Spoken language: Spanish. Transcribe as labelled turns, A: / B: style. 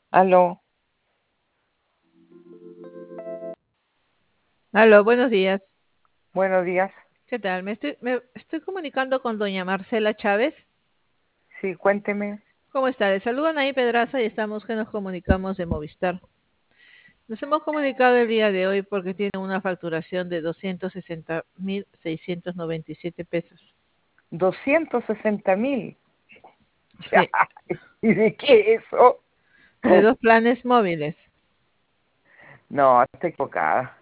A: Aló,
B: Aló, buenos días.
A: buenos días.
B: ¿Qué tal? Me estoy comunicando con doña Marcela Chávez.
A: Sí, cuénteme.
B: ¿Cómo está? Le saludan ahí Pedraza y estamos que nos comunicamos de Movistar. Nos hemos comunicado el día de hoy porque tiene una facturación de 260.697 pesos.
A: 260.000.
B: Sí,
A: ¿Y de qué eso?
B: de dos planes móviles.
A: No, está equivocada.